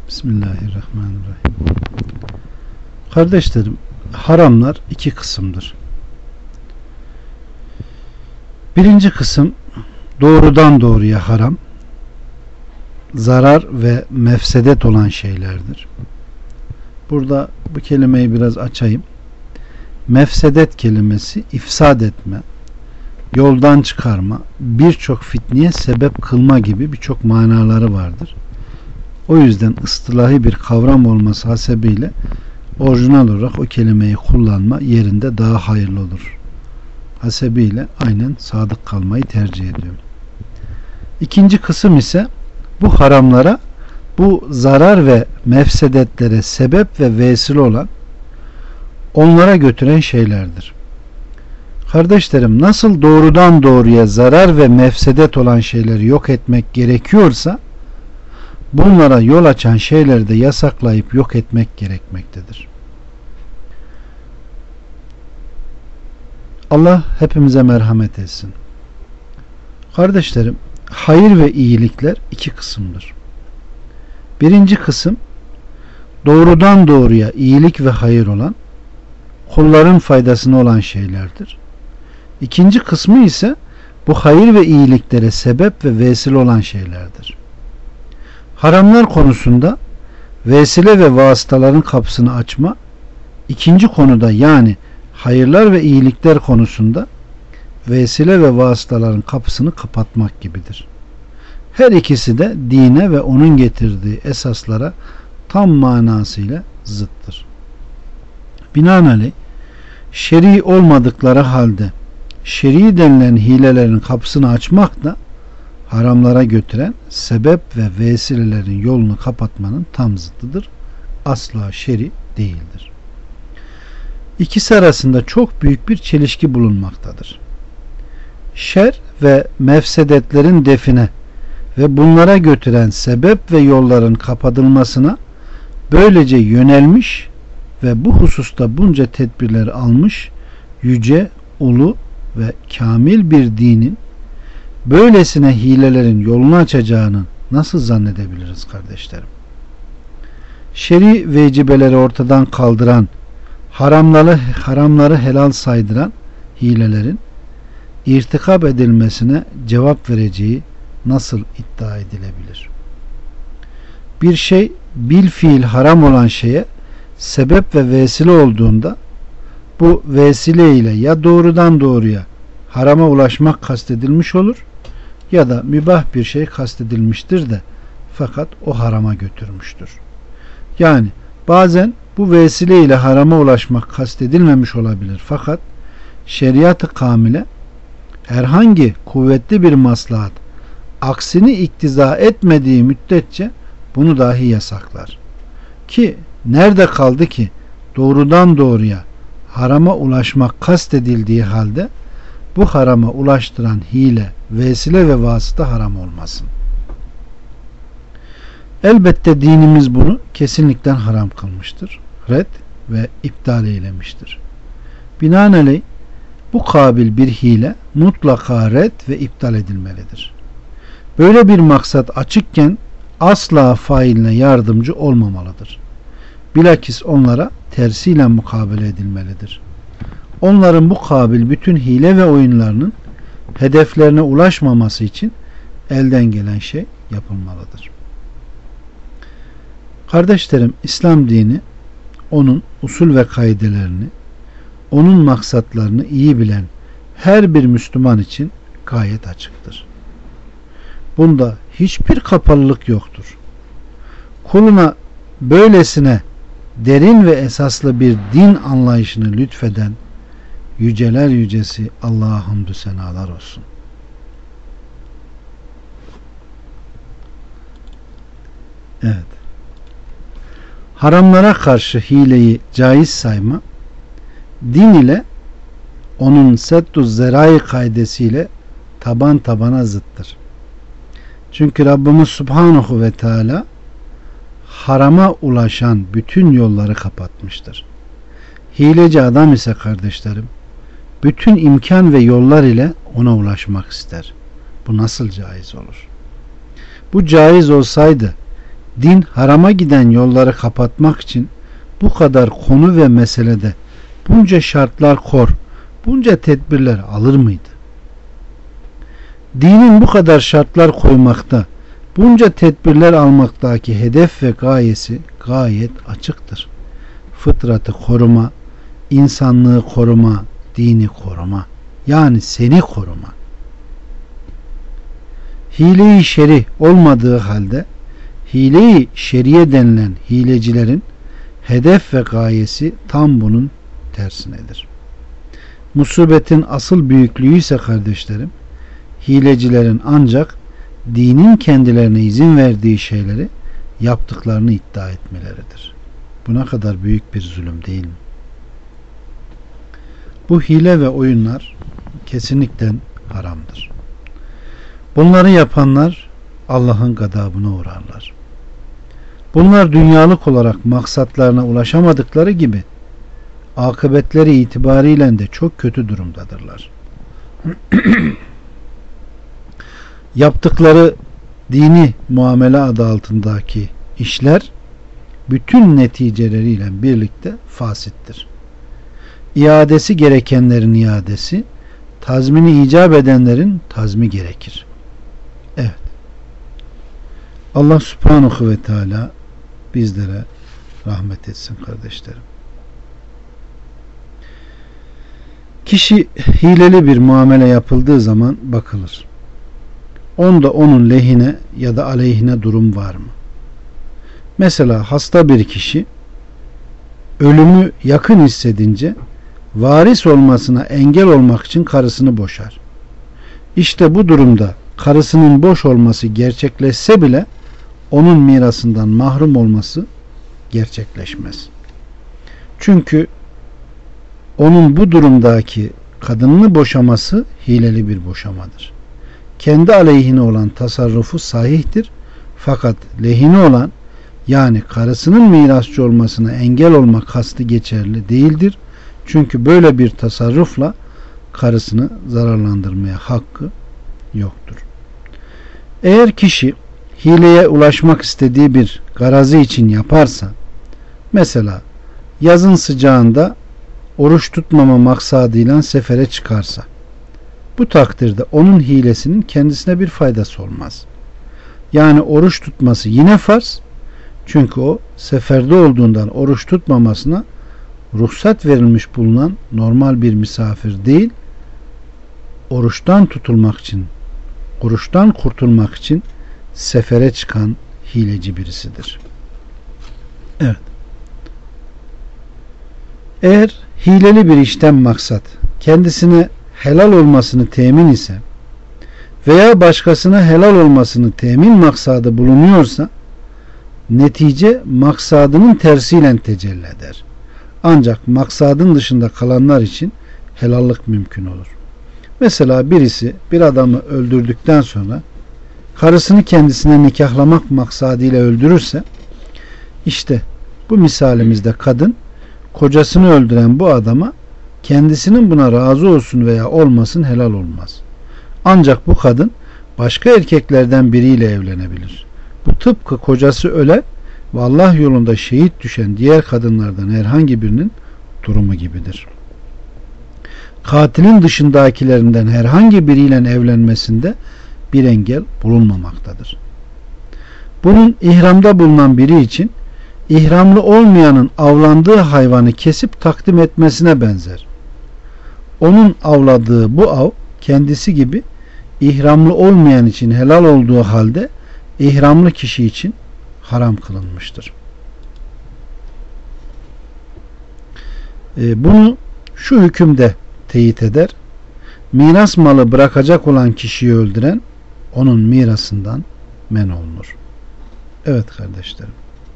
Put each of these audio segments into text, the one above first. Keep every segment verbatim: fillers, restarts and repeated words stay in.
Bismillahirrahmanirrahim. Kardeşlerim, haramlar iki kısımdır. Birinci kısım doğrudan doğruya haram, zarar ve mefsedet olan şeylerdir. Burada bu kelimeyi biraz açayım. Mefsedet kelimesi ifsad etme, yoldan çıkarma, birçok fitneye sebep kılma gibi birçok manaları vardır. O yüzden ıstılahi bir kavram olması hasebiyle orijinal olarak o kelimeyi kullanma yerinde daha hayırlı olur. Hasebiyle aynen sadık kalmayı tercih ediyorum. İkinci kısım ise bu haramlara, bu zarar ve mefsedetlere sebep ve vesile olan, onlara götüren şeylerdir. Kardeşlerim, nasıl doğrudan doğruya zarar ve mefsedet olan şeyleri yok etmek gerekiyorsa, bunlara yol açan şeyleri de yasaklayıp yok etmek gerekmektedir. Allah hepimize merhamet etsin. Kardeşlerim, hayır ve iyilikler iki kısımdır. Birinci kısım doğrudan doğruya iyilik ve hayır olan, kulların faydasına olan şeylerdir. İkinci kısmı ise bu hayır ve iyiliklere sebep ve vesile olan şeylerdir. Haramlar konusunda vesile ve vasıtaların kapısını açma, ikinci konuda yani hayırlar ve iyilikler konusunda vesile ve vasıtaların kapısını kapatmak gibidir. Her ikisi de dine ve onun getirdiği esaslara tam manasıyla zıttır. Binaenaleyh şer'i olmadıkları halde şer'i denilen hilelerin kapısını açmak da haramlara götüren sebep ve vesilelerin yolunu kapatmanın tam zıttıdır. Asla şer'i değildir. İkisi arasında çok büyük bir çelişki bulunmaktadır. Şer ve mefsedetlerin define ve bunlara götüren sebep ve yolların kapatılmasına böylece yönelmiş ve bu hususta bunca tedbirler almış yüce, ulu ve kamil bir dinin böylesine hilelerin yolunu açacağını nasıl zannedebiliriz kardeşlerim? Şer'i vecibeleri ortadan kaldıran, haramları, haramları helal saydıran hilelerin irtikap edilmesine cevap vereceği nasıl iddia edilebilir? Bir şey bil fiil haram olan şeye sebep ve vesile olduğunda bu vesile ile ya doğrudan doğruya harama ulaşmak kastedilmiş olur ya da mübah bir şey kastedilmiştir de fakat o harama götürmüştür. Yani bazen bu vesile ile harama ulaşmak kastedilmemiş olabilir fakat şeriat-ı kamile herhangi kuvvetli bir maslahat aksini iktiza etmediği müddetçe bunu dahi yasaklar. Ki nerede kaldı ki doğrudan doğruya harama ulaşmak kastedildiği halde bu harama ulaştıran hile, vesile ve vasıta haram olmasın. Elbette dinimiz bunu kesinlikle haram kılmıştır. Red ve iptal eylemiştir. Binaenaleyh bu kabil bir hile mutlaka red ve iptal edilmelidir. Böyle bir maksat açıkken asla failine yardımcı olmamalıdır. Bilakis onlara tersiyle mukabele edilmelidir. Onların bu kabil bütün hile ve oyunlarının hedeflerine ulaşmaması için elden gelen şey yapılmalıdır. Kardeşlerim, İslam dini onun usul ve kaidelerini, onun maksatlarını iyi bilen her bir Müslüman için gayet açıktır. Bunda hiçbir kapalılık yoktur. Kuluna böylesine derin ve esaslı bir din anlayışını lütfeden yüceler yücesi Allah'a hamdü senalar olsun. Evet. Haramlara karşı hileyi caiz sayma, din ile onun sedduz zerai kaidesiyle taban tabana zıttır. Çünkü Rabbimiz Subhanahu ve Teala harama ulaşan bütün yolları kapatmıştır. Hileci adam ise kardeşlerim, bütün imkan ve yollar ile ona ulaşmak ister. Bu nasıl caiz olur? Bu caiz olsaydı din harama giden yolları kapatmak için bu kadar konu ve meselede bunca şartlar kor, bunca tedbirler alır mıydı? Dinin bu kadar şartlar koymakta, bunca tedbirler almaktaki hedef ve gayesi gayet açıktır. Fıtratı koruma, insanlığı koruma, dini koruma. Yani seni koruma. Hile-i şer'i olmadığı halde hile-i şer'iye denilen hilecilerin hedef ve gayesi tam bunun tersinedir. Musibetin asıl büyüklüğü ise kardeşlerim, hilecilerin ancak dinin kendilerine izin verdiği şeyleri yaptıklarını iddia etmeleridir. Bu ne kadar büyük bir zulüm değil mi? Bu hile ve oyunlar kesinlikle haramdır. Bunları yapanlar Allah'ın gadabına uğrarlar. Bunlar dünyalık olarak maksatlarına ulaşamadıkları gibi akıbetleri itibariyle de çok kötü durumdadırlar. Yaptıkları dini muamele adı altındaki işler bütün neticeleriyle birlikte fasittir. İadesi gerekenlerin iadesi, tazmini icap edenlerin tazmi gerekir. Evet. Allah Subhanahu ve Teala bizlere rahmet etsin kardeşlerim. Kişi hileli bir muamele yapıldığı zaman bakılır. Onda onun lehine ya da aleyhine durum var mı? Mesela hasta bir kişi ölümü yakın hissedince varis olmasına engel olmak için karısını boşar. İşte bu durumda karısının boş olması gerçekleşse bile onun mirasından mahrum olması gerçekleşmez. Çünkü onun bu durumdaki kadınını boşaması hileli bir boşamadır. Kendi aleyhine olan tasarrufu sahihtir. Fakat lehine olan, yani karısının mirasçı olmasına engel olma kastı geçerli değildir. Çünkü böyle bir tasarrufla karısını zararlandırmaya hakkı yoktur. Eğer kişi hileye ulaşmak istediği bir garazi için yaparsa, mesela yazın sıcağında oruç tutmama maksadıyla sefere çıkarsa, bu takdirde onun hilesinin kendisine bir faydası olmaz. Yani oruç tutması yine farz. Çünkü o seferde olduğundan oruç tutmamasına ruhsat verilmiş bulunan normal bir misafir değil, oruçtan tutulmak için, oruçtan kurtulmak için sefere çıkan hileci birisidir. Evet. Eğer hileli bir işten maksat kendisine helal olmasını temin ise veya başkasına helal olmasını temin maksadı bulunuyorsa, netice maksadının tersiyle tecelli eder. Ancak maksadın dışında kalanlar için helallik mümkün olur. Mesela birisi bir adamı öldürdükten sonra karısını kendisine nikahlamak maksadıyla öldürürse, işte bu misalimizde kadın kocasını öldüren bu adama kendisinin buna razı olsun veya olmasın helal olmaz. Ancak bu kadın başka erkeklerden biriyle evlenebilir. Bu tıpkı kocası ölen ve Allah yolunda şehit düşen diğer kadınlardan herhangi birinin durumu gibidir. Katilin dışındakilerinden herhangi biriyle evlenmesinde bir engel bulunmamaktadır. Bunun ihramda bulunan biri için ihramlı olmayanın avlandığı hayvanı kesip takdim etmesine benzer. Onun avladığı bu av kendisi gibi ihramlı olmayan için helal olduğu halde ihramlı kişi için haram kılınmıştır. Ee, bunu şu hükümde teyit eder. Miras malı bırakacak olan kişiyi öldüren onun mirasından men olunur. Evet kardeşlerim.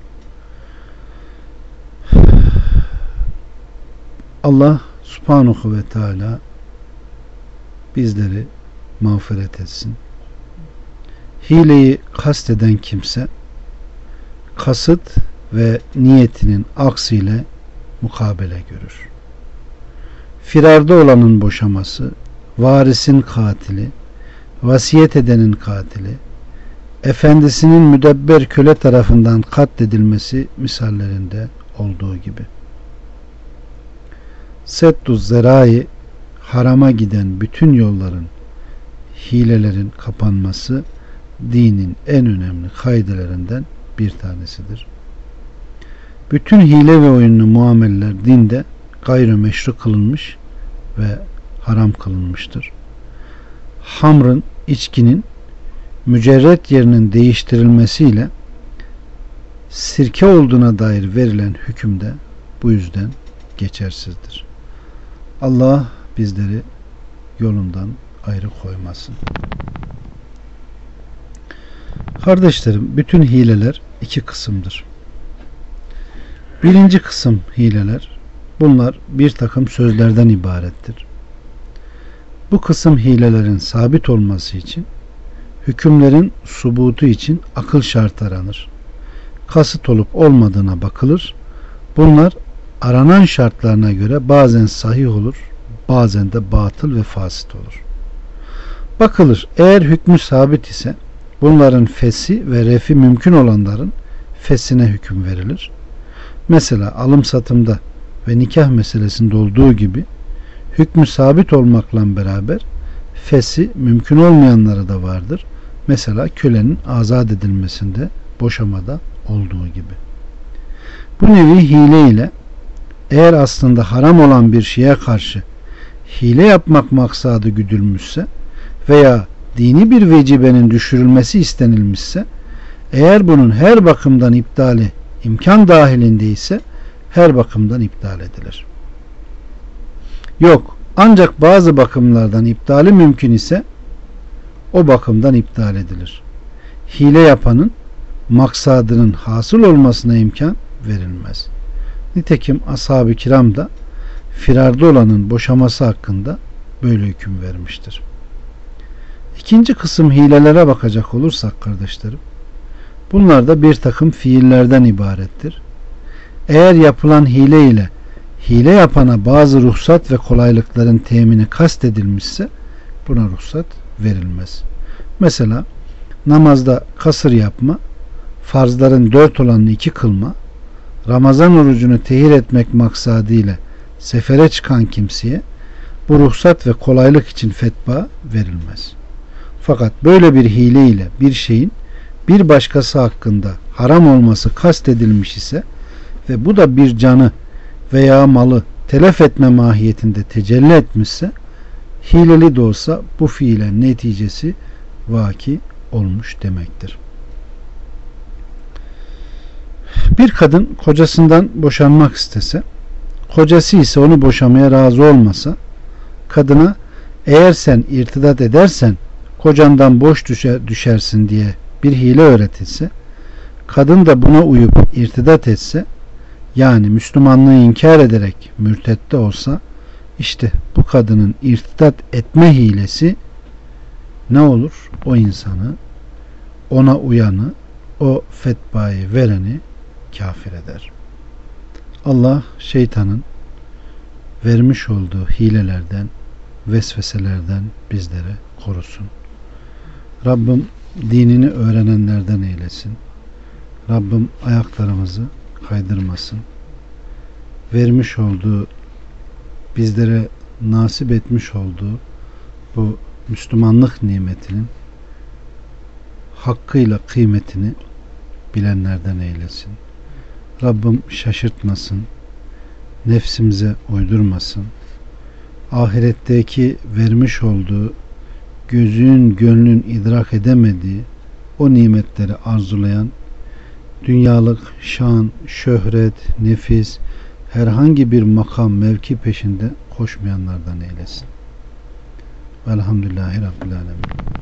Allah Subhanahu ve Teala bizleri mağfiret etsin. Hileyi kasteden kimse kasıt ve niyetinin aksiyle mukabele görür. Firarda olanın boşaması, varisin katili, vasiyet edenin katili, efendisinin müdebber köle tarafından katledilmesi misallerinde olduğu gibi. Sedduz zerai, harama giden bütün yolların, hilelerin kapanması dinin en önemli kaidelerinden bir tanesidir. Bütün hile ve oyunlu muameleler dinde gayrimeşru kılınmış ve haram kılınmıştır. Hamrın, içkinin mücerret yerinin değiştirilmesiyle sirke olduğuna dair verilen hüküm de bu yüzden geçersizdir. Allah bizleri yolundan ayrı koymasın. Kardeşlerim, bütün hileler iki kısımdır. Birinci kısım hileler, bunlar bir takım sözlerden ibarettir. Bu kısım hilelerin sabit olması için, hükümlerin subutu için akıl şart aranır. Kasıt olup olmadığına bakılır. Bunlar aranan şartlarına göre bazen sahih olur, bazen de batıl ve fasit olur. Bakılır, eğer hükmü sabit ise bunların fesi ve refi mümkün olanların fesine hüküm verilir. Mesela alım satımda ve nikah meselesinde olduğu gibi hükmü sabit olmakla beraber fesi mümkün olmayanları da vardır. Mesela kölenin azat edilmesinde, boşamada olduğu gibi. Bu nevi hile ile eğer aslında haram olan bir şeye karşı hile yapmak maksadı güdülmüşse veya dini bir vecibenin düşürülmesi istenilmişse, eğer bunun her bakımdan iptali imkan dahilindeyse her bakımdan iptal edilir. Yok, ancak bazı bakımlardan iptali mümkün ise o bakımdan iptal edilir. Hile yapanın maksadının hasıl olmasına imkan verilmez. Nitekim ashab-ı kiram da firarda olanın boşaması hakkında böyle hüküm vermiştir. İkinci kısım hilelere bakacak olursak kardeşlerim, bunlar da bir takım fiillerden ibarettir. Eğer yapılan hile ile hile yapana bazı ruhsat ve kolaylıkların temini kastedilmişse buna ruhsat verilmez. Mesela namazda kasır yapma, farzların dört olanını iki kılma, Ramazan orucunu tehir etmek maksadıyla sefere çıkan kimseye bu ruhsat ve kolaylık için fetva verilmez. Fakat böyle bir hile ile bir şeyin bir başkası hakkında haram olması kastedilmiş ise ve bu da bir canı veya malı telef etme mahiyetinde tecelli etmişse, hileli de olsa bu fiilen neticesi vaki olmuş demektir. Bir kadın kocasından boşanmak istese, kocası ise onu boşamaya razı olmasa, kadına eğer sen irtidat edersen kocandan boş düşer, düşersin diye bir hile öğretilse, kadın da buna uyup irtidat etse, yani Müslümanlığı inkar ederek mürtette olsa, işte bu kadının irtidat etme hilesi ne olur? O insanı, ona uyanı, o fetvayı vereni kafir eder. Allah şeytanın vermiş olduğu hilelerden, vesveselerden bizleri korusun. Rabbim dinini öğrenenlerden eylesin. Rabbim ayaklarımızı kaydırmasın. Vermiş olduğu, bizlere nasip etmiş olduğu bu Müslümanlık nimetinin hakkıyla kıymetini bilenlerden eylesin. Rabbim şaşırtmasın, nefsimize uydurmasın. Ahiretteki vermiş olduğu, gözün gönlün idrak edemediği o nimetleri arzulayan, dünyalık şan, şöhret, nefis, herhangi bir makam, mevki peşinde koşmayanlardan eylesin. Velhamdülillahi Rabbil Alemin.